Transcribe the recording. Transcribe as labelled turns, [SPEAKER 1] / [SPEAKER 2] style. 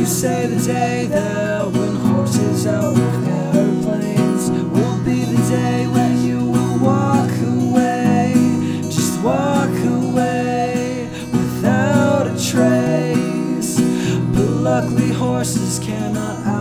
[SPEAKER 1] you say the day that when horses outwork airplanes will be the day when you will walk away, just walk away without a trace. But luckily horses cannot